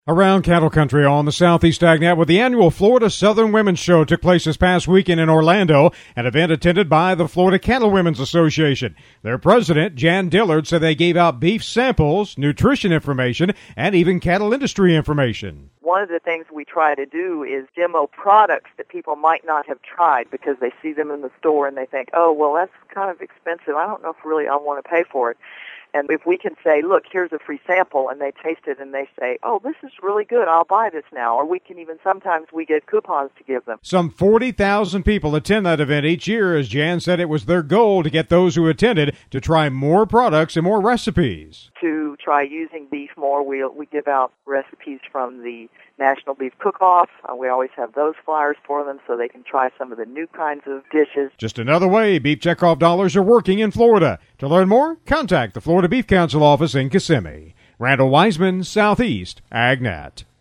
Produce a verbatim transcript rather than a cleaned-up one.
Around cattle country on the Southeast AgNet, with the annual Florida Southern Women's Show took place this past weekend in Orlando, an event attended by the Florida Cattle Women's Association. Their president, Jan Dillard, said they gave out beef samples, nutrition information, and even cattle industry information. One of the things we try to do is demo products that people might not have tried because they see them in the store and they think, oh, well, that's kind of expensive. I don't know if really I want to pay for it. And if we can say, look, here's a free sample, and they taste it and they say, oh, this is really good, I'll buy this now. Or we can even, sometimes we get coupons to give them. Some forty thousand people attend that event each year, as Jan said it was their goal to get those who attended to try more products and more recipes. To try using beef more, we we give out recipes from the National Beef Cook-Off. Uh, we always have those flyers for them so they can try some of the new kinds of dishes. Just another way Beef Checkoff dollars are working in Florida. To learn more, contact the Florida Beef Council office in Kissimmee. Randall Wiseman, Southeast AgNet.